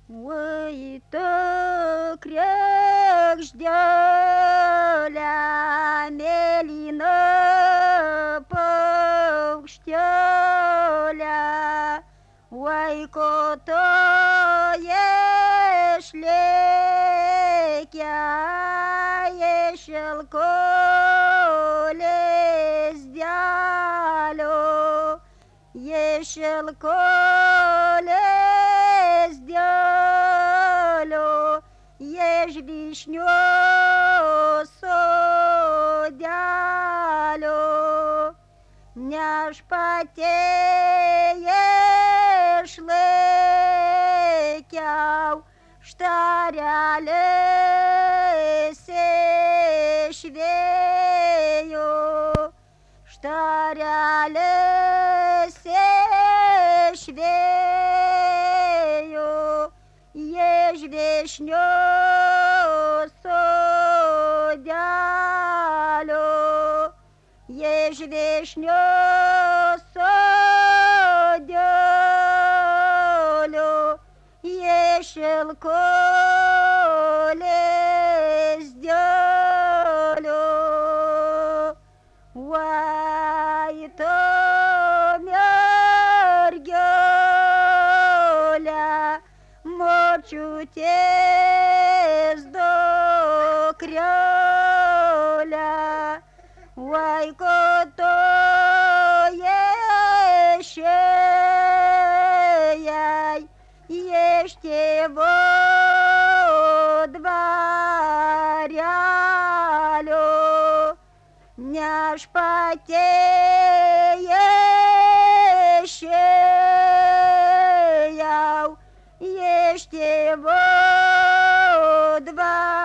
Uită creșteala melină păușteala, Uai cotă eșlechea, eșel coles dealo, eșel coles dealo, ești vișnios dealo, neaș pate eșlecheau, ștareale se șveio, ștareale se șveio, ești veșnios dealo, ești veșnios dealo, ești el coles dealo. Uai to mergheolea, mărciutez do creolea, Uai coto eșeiai, ești vodvarealo, neaș pate eșeiau, ești vodvarealo.